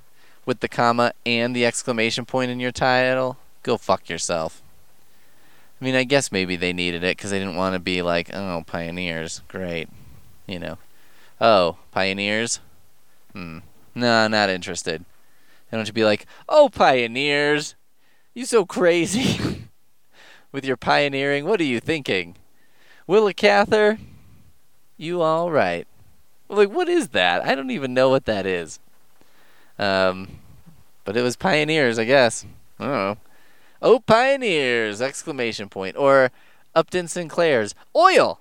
with the comma and the exclamation point in your title, go fuck yourself. I mean, I guess maybe they needed it because they didn't want to be like, oh, pioneers, great, you know. Oh, pioneers? Hmm. No, not interested. Why don't you be like, oh, pioneers, you so crazy with your pioneering. What are you thinking? Willa Cather, you all right. Like, what is that? I don't even know what that is. Um, but it was pioneers, I guess. I don't know. Oh, pioneers! Exclamation point. Or Upton Sinclair's oil.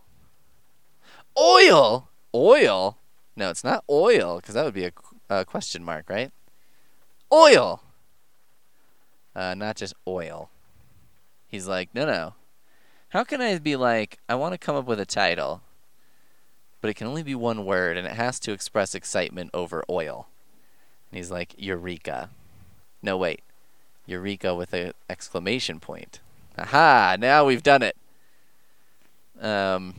Oil? Oil? No, it's not oil, because that would be a, a question mark, right? Oil! Uh, not just oil. He's like, no, no. How can I be like, I want to come up with a title, but it can only be one word, and it has to express excitement over oil. And he's like, Eureka. No, wait. Eureka with an exclamation point. Aha! Now we've done it. Um.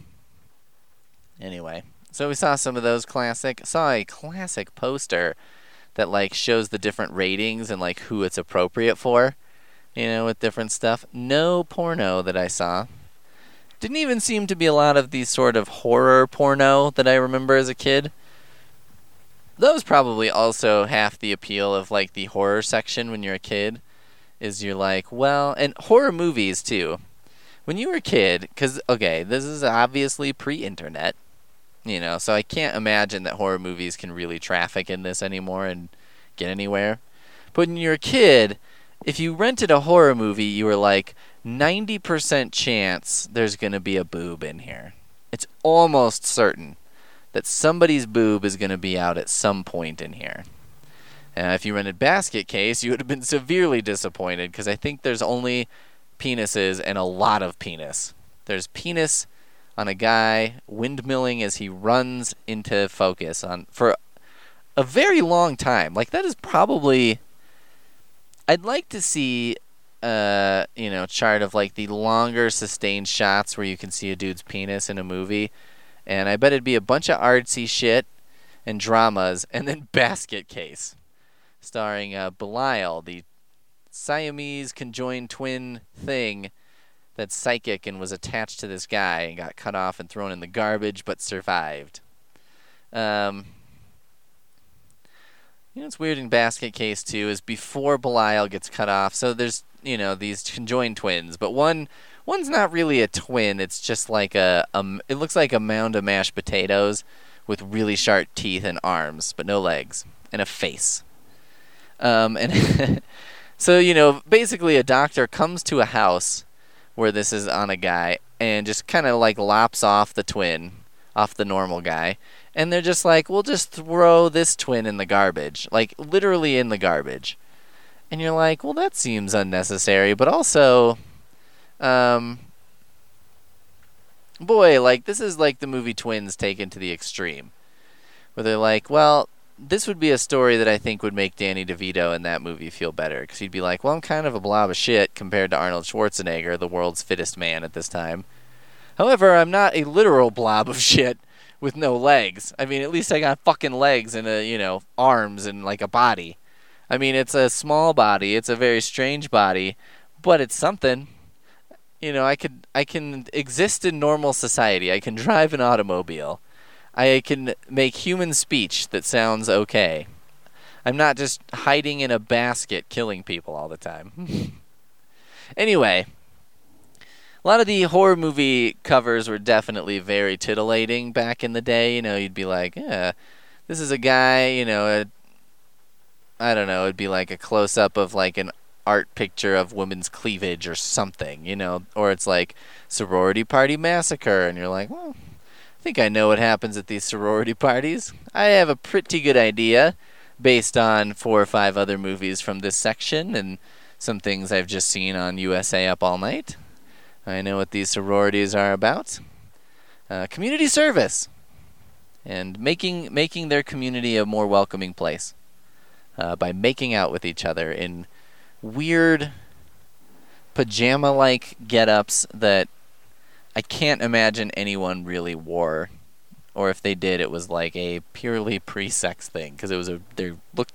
Anyway, so we saw some of those classic. Saw a classic poster that like shows the different ratings and like who it's appropriate for. You know, with different stuff. No porno that I saw. Didn't even seem to be a lot of these sort of horror porno that I remember as a kid. That was probably also half the appeal of like the horror section when you're a kid. Is you're like, well, and horror movies too. When you were a kid, because, okay, this is obviously pre-internet, you know, so I can't imagine that horror movies can really traffic in this anymore and get anywhere. But when you're a kid, if you rented a horror movie, you were like, ninety percent chance there's going to be a boob in here. It's almost certain that somebody's boob is going to be out at some point in here. Uh, if you rented Basket Case, you would have been severely disappointed because I think there's only penises and a lot of penis. There's penis on a guy windmilling as he runs into focus on for a very long time. Like, that is probably... I'd like to see, uh, you know, chart of like the longer sustained shots where you can see a dude's penis in a movie. And I bet it'd be a bunch of artsy shit and dramas and then Basket Case. Starring uh, Belial, the Siamese conjoined twin thing that's psychic and was attached to this guy and got cut off and thrown in the garbage but survived. Um, you know what's weird in Basket Case too is before Belial gets cut off, so there's, you know, these conjoined twins, but one one's not really a twin, it's just like a, a it looks like a mound of mashed potatoes with really sharp teeth and arms, but no legs, and a face. Um, and so, you know, basically a doctor comes to a house where this is on a guy and just kind of like lops off the twin, off the normal guy. And they're just like, we'll just throw this twin in the garbage, like literally in the garbage. And you're like, well, that seems unnecessary, but also, um, boy, like this is like the movie Twins taken to the extreme, where they're like, well, this would be a story that I think would make Danny DeVito in that movie feel better. Because he'd be like, well, I'm kind of a blob of shit compared to Arnold Schwarzenegger, the world's fittest man at this time. However, I'm not a literal blob of shit with no legs. I mean, at least I got fucking legs and, a, you know, arms and, like, a body. I mean, it's a small body. It's a very strange body. But it's something. You know, I could I can exist in normal society. I can drive an automobile. I can make human speech that sounds okay. I'm not just hiding in a basket killing people all the time. Anyway, a lot of the horror movie covers were definitely very titillating back in the day. You know, you'd be like, yeah, this is a guy, you know, a, I don't know, it'd be like a close-up of like an art picture of women's cleavage or something, you know, or it's like sorority party massacre, and you're like, well, I think I know what happens at these sorority parties. I have a pretty good idea based on four or five other movies from this section and some things I've just seen on U S A Up All Night. I know what these sororities are about. Uh, community service. And making making their community a more welcoming place. Uh, by making out with each other in weird pajama-like get-ups that I can't imagine anyone really wore, or if they did, it was like a purely pre-sex thing because it was a they looked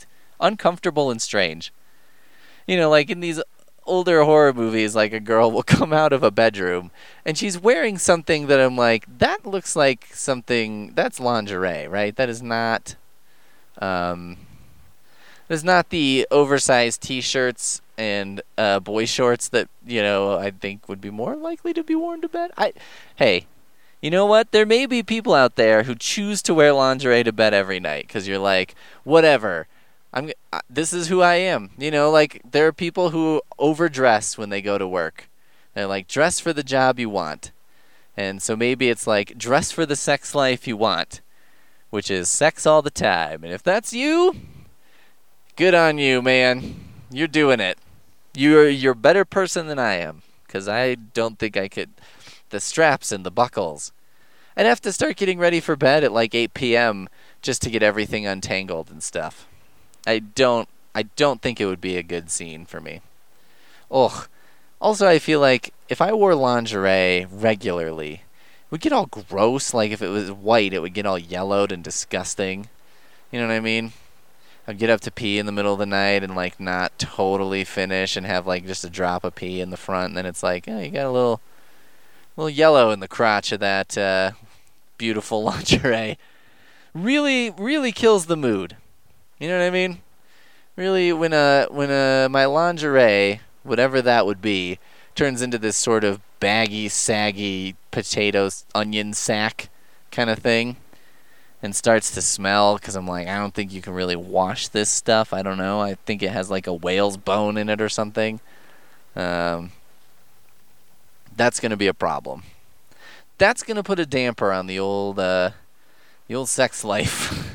uncomfortable and strange. You know, like in these older horror movies, like a girl will come out of a bedroom and she's wearing something that I'm like, that looks like something, that's lingerie, right? That is not, um, that is not the oversized t-shirts and uh, boy shorts that, you know, I think would be more likely to be worn to bed. I, hey, you know what? There may be people out there who choose to wear lingerie to bed every night because you're like, whatever. I'm. Uh, this is who I am. You know, like there are people who overdress when they go to work. They're like, dress for the job you want. And so maybe it's like, dress for the sex life you want, which is sex all the time. And if that's you, good on you, man. You're doing it. You're you're a better person than I am, because I don't think I could. The straps and the buckles. I'd have to start getting ready for bed at like eight p.m. just to get everything untangled and stuff. I don't I don't think it would be a good scene for me. Ugh. Also, I feel like if I wore lingerie regularly, it would get all gross. Like if it was white, it would get all yellowed and disgusting. You know what I mean? I'd get up to pee in the middle of the night and like not totally finish and have like just a drop of pee in the front, and then it's like, oh, you got a little little yellow in the crotch of that uh, beautiful lingerie. Really, really kills the mood. You know what I mean? Really, when uh, when uh, my lingerie, whatever that would be, turns into this sort of baggy, saggy potato onion sack kind of thing, and starts to smell, because I'm like, I don't think you can really wash this stuff. I don't know. I think it has like a whale's bone in it or something. Um, that's going to be a problem. That's going to put a damper on the old, uh, the old sex life.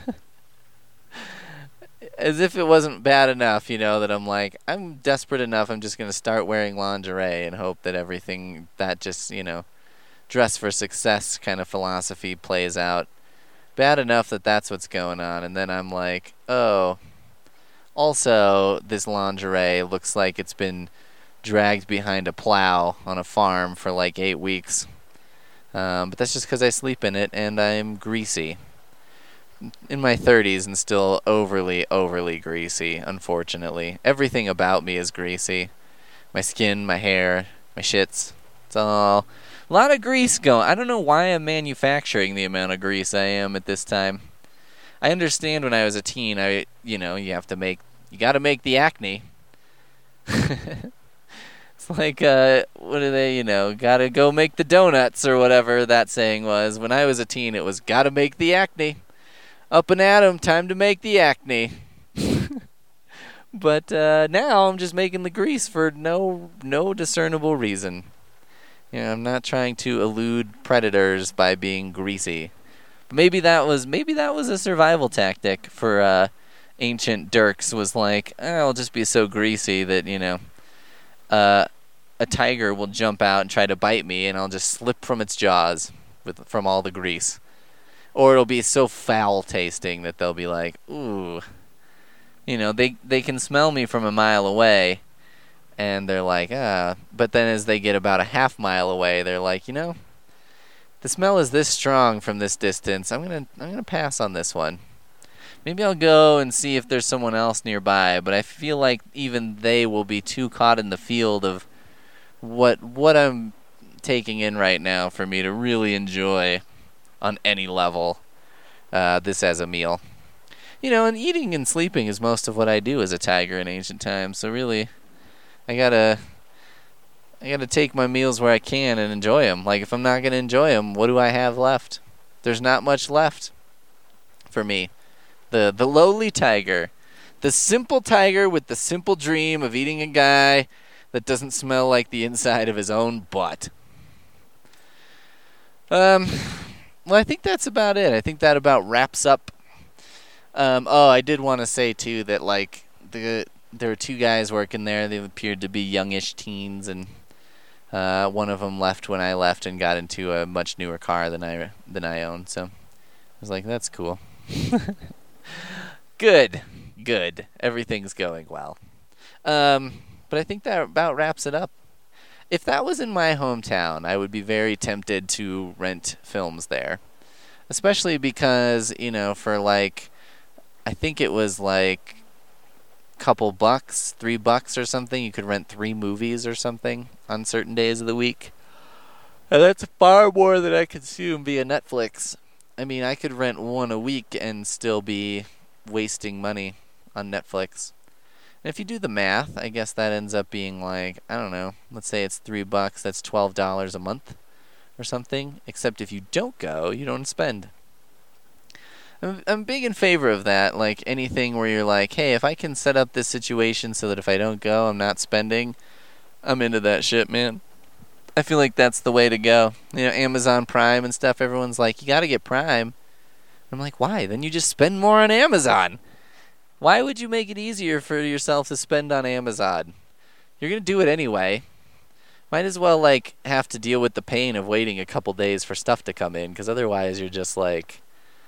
As if it wasn't bad enough, you know, that I'm like, I'm desperate enough, I'm just going to start wearing lingerie and hope that everything, that just, you know, dress for success kind of philosophy plays out. Bad enough that that's what's going on, and then I'm like, oh, also, this lingerie looks like it's been dragged behind a plow on a farm for like eight weeks. Um, but that's just because I sleep in it, and I'm greasy. In my thirties and still overly, overly greasy, unfortunately. Everything about me is greasy. My skin, my hair, my shits. It's all a lot of grease going. I don't know why I'm manufacturing the amount of grease I am at this time. I understand when I was a teen, I, you know, you have to make, you got to make the acne. It's like, uh, what are they, you know, got to go make the donuts or whatever that saying was. When I was a teen, it was got to make the acne. Up and at 'em, time to make the acne. But uh, now I'm just making the grease for no no discernible reason. You know, I'm not trying to elude predators by being greasy. But maybe that was maybe that was a survival tactic for uh, ancient Dirks. Was like, oh, I'll just be so greasy that, you know, uh, a tiger will jump out and try to bite me, and I'll just slip from its jaws with from all the grease. Or it'll be so foul tasting that they'll be like, ooh. You know, they, they can smell me from a mile away, and they're like, ah. But then as they get about a half mile away, they're like, you know, the smell is this strong from this distance. I'm gonna I'm gonna pass on this one. Maybe I'll go and see if there's someone else nearby, but I feel like even they will be too caught in the field of what what I'm taking in right now for me to really enjoy on any level, uh, this as a meal. You know, and eating and sleeping is most of what I do as a tiger in ancient times, so really, I gotta, I gotta take my meals where I can and enjoy them. Like, if I'm not gonna enjoy them, what do I have left? There's not much left for me. The, the lowly tiger. The simple tiger with the simple dream of eating a guy that doesn't smell like the inside of his own butt. Um... Well, I think that's about it. I think that about wraps up. Um, oh, I did want to say, too, that, like, the there were two guys working there. They appeared to be youngish teens, and uh, one of them left when I left and got into a much newer car than I, than I own. So I was like, that's cool. Good. Good. Everything's going well. Um, but I think that about wraps it up. If that was in my hometown, I would be very tempted to rent films there. Especially because, you know, for like, I think it was like couple bucks, three bucks or something, you could rent three movies or something on certain days of the week. And that's far more than I consume via Netflix. I mean, I could rent one a week and still be wasting money on Netflix. And if you do the math, I guess that ends up being like, I don't know, let's say it's three bucks, that's twelve dollars a month or something. Except if you don't go, you don't spend. I'm, I'm big in favor of that, like anything where you're like, hey, if I can set up this situation so that if I don't go, I'm not spending, I'm into that shit, man. I feel like that's the way to go. You know, Amazon Prime and stuff, everyone's like, you gotta get Prime. I'm like, why? Then you just spend more on Amazon. Why would you make it easier for yourself to spend on Amazon? You're going to do it anyway. Might as well, like, have to deal with the pain of waiting a couple days for stuff to come in, because otherwise you're just like,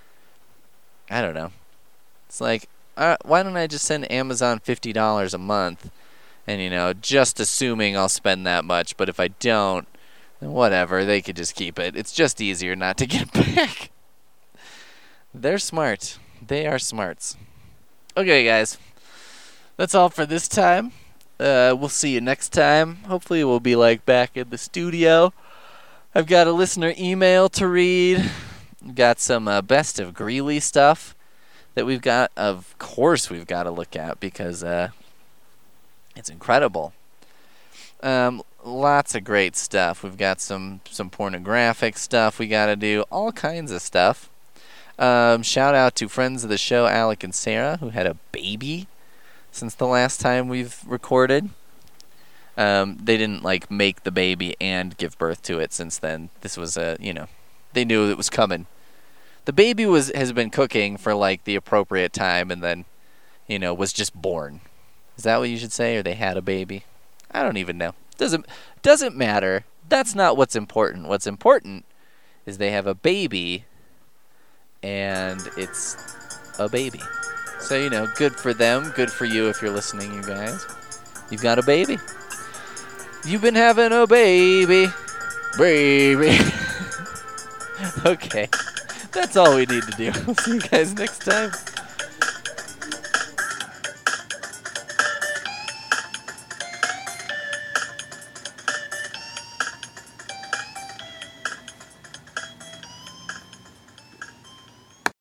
I don't know. It's like, uh, why don't I just send Amazon fifty dollars a month? And, you know, just assuming I'll spend that much, but if I don't, then whatever, they could just keep it. It's just easier not to get back. They're smart. They are smarts. Okay, guys. That's all for this time. Uh, we'll see you next time. Hopefully we'll be, like, back in the studio. I've got a listener email to read. We've got some uh, Best of Greeley stuff that we've got. Of course we've got to look at because uh, it's incredible. Um, lots of great stuff. We've got some, some pornographic stuff we got to do. All kinds of stuff. Um, shout out to friends of the show, Alec and Sarah, who had a baby since the last time we've recorded. Um, they didn't, like, make the baby and give birth to it since then. This was a, you know, they knew it was coming. The baby was has been cooking for, like, the appropriate time and then, you know, was just born. Is that what you should say? Or they had a baby? I don't even know. Doesn't doesn't matter. That's not what's important. What's important is they have a baby and it's a baby. So, you know, good for them, good for you if you're listening, you guys. You've got a baby. You've been having a baby. Baby. Okay. That's all we need to do. We'll see you guys next time.